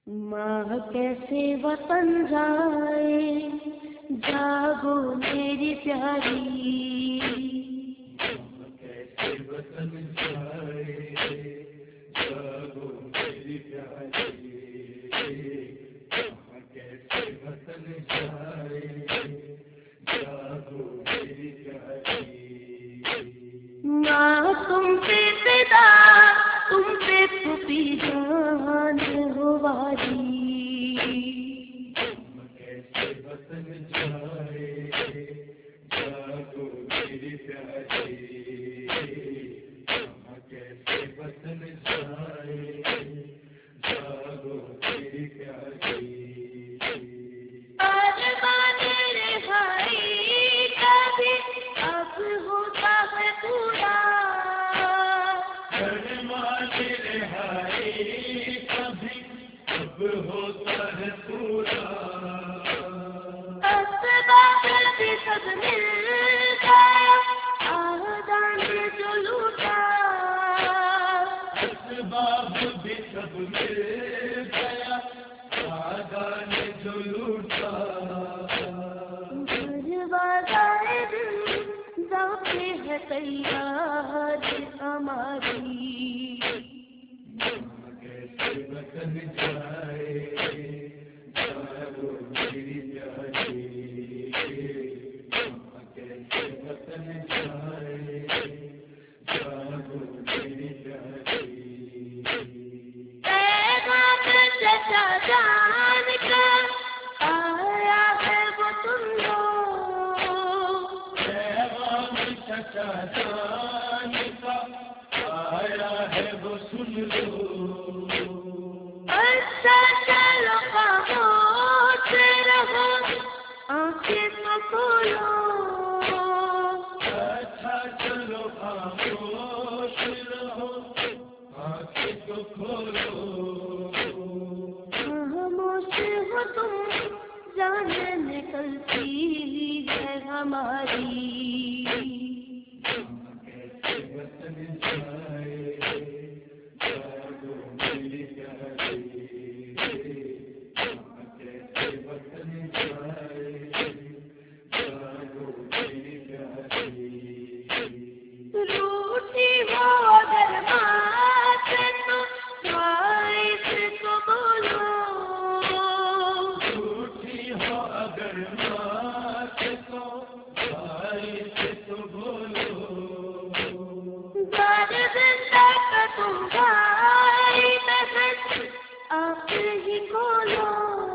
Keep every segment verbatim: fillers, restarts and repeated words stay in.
ماں کیسے وطن جائے جاگو میری پیاری، ماں کیسے وطن جائے جاگو میری پیاری، ماں کیسے وطن جائے جاگو میری پیاری، ماں تم پہ فدا تم پہ پھوپھی جان ہو واری، ماں کیسے وطن جائے جاگو میری پیاری، ماں کیسے وطن جائے جاگو میری پیاری، ارمان رہائی کا بھی اب ہوتا ہے پورا، ارمان رہائی کبھی اب ہوتا ہے پورا، اسباب بھی سب مل گیا آہدان جو لوٹا، اسباب بھی سب مل گیا آگان جو لوٹا، دروازہ دل ذوق ہے تیار ہماری، ماں کیسے وطن جائے جاگو میری پیاری، ماں کیسے وطن جائے جاگو میری پیاری، پیغام چچا جان کا آیا ہے وہ تم لو، پیغام چچا جان کا آیا ہے وہ سن لو، اچھا چلو خاموش رہو آنکھیں تو کھولو، اچھا چلو خاموش رہو آنکھیں تو کھولو، خاموش ہو تم جان نکلتی ہے ہماری، ماں کیسے وطن جائے جاگو میری پیاری، ماں کیسے وطن جائے جاگو میری پیاری، روٹھی ہو اگر ماں سے تو بھائی سے تو بولو، جھوٹی ہو اگر ماں سے تو بھائی سے تو بولو، زیادہ زندہ کا تم بھائی بہن آپ ہی کھولو،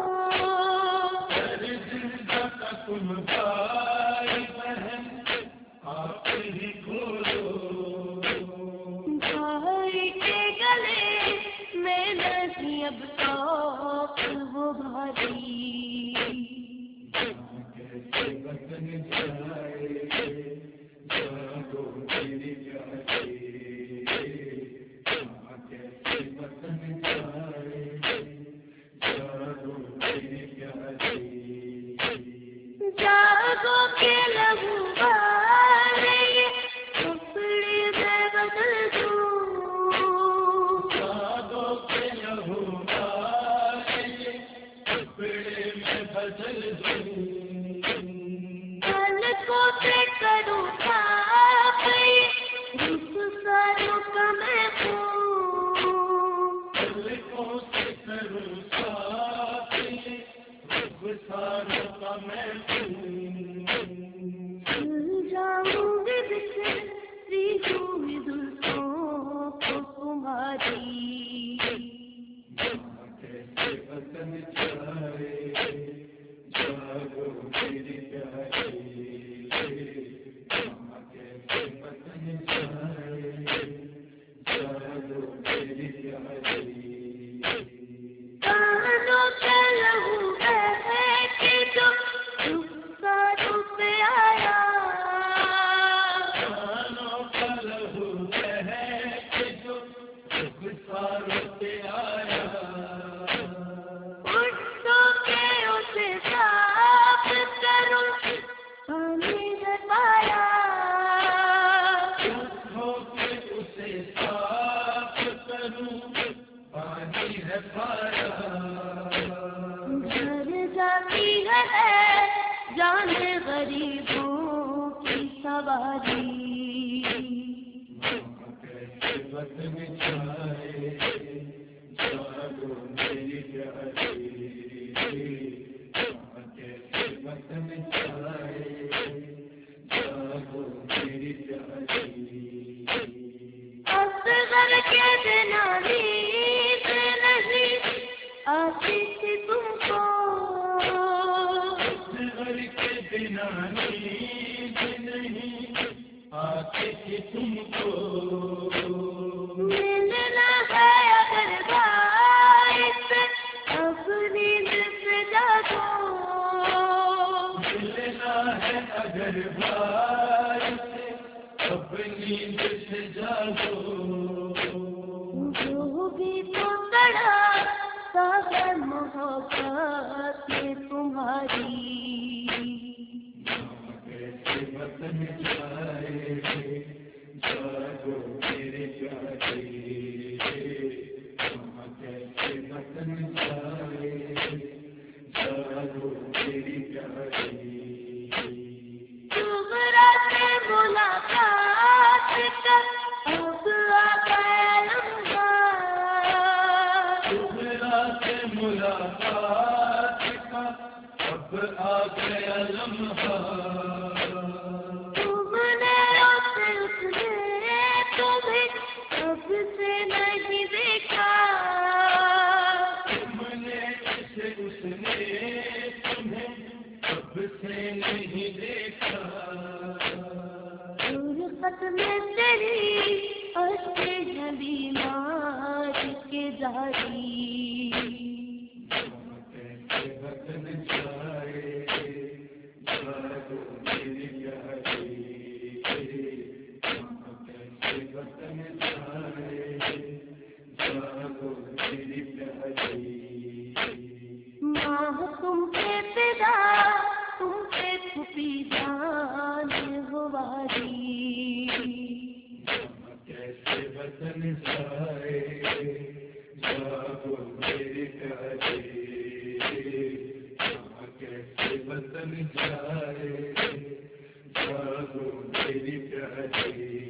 ہر زندہ کا تم بھائی بہن آپ ہی کھولو، بھائی کے گلے میں نہیں اب توق وہ بھاری، ماں کیسے وطن جائے جاگو میری پیاری، ماں کیسے وطن جائے جاگو میری پیاری، جاگو کے لہو والے کپڑے میں بدل دوں، جاگو کے لہو والے کپڑے میں بدل دوں، پلکوں سے کروں صاف رخساروں کا میں خون، پلکوں سے کروں صاف رخساروں کا میں خون، بھول جاؤں گی بکھری ہوئی زلفوں کو تمہاری، ماں کیسے وطن جائے جاگو میری پیاری، ماں کیسے وطن جائے جاگو میری پیاری، کانوں کا لہو بہے کہ جو غصہ ہے پایا گھر جاتی ہے جان غریبوں کی سواری کیسے وقت بچھائے جاگو میری پیاری کیسے وقت بچھائے جاگو میری پیاری اصغر کے بنا نیند نہیں آتی تھی تم کو اصغر کے بنا نیند نہیں آتی تھی تم کو ملنا ہے اگر باعث اب نیند سے جاگو ملنا ہے اگر باعث اب نیند سے جاگو جو بھی تو بڑا ساگر محبت میں تمہاری کیسے وطن جائے جاگو میرے پیاری کیسے وطن جائے جاگو میری پیاری صبح سے ملاقات کر اب آ گیا لمحہ صبح سے ملاقات کا اب آ گیا لمحہ تم نے اسے اس نے تمہیں کب سے نہیں دیکھا تم نے اسے اس نے تمہیں کب سے نہیں دیکھا فرقت میں تیری اشک ہے بیمار کے جاری کیسے وطن جائے جاگو میری پیاری کیسے وطن جائے جاگو میری پیاری ماں تم سے پیدا تم سے چھپی جان ہواری کیسے وطن جائے جاگو میری پیاری کیسے وطن جائے جاگو میری پیاری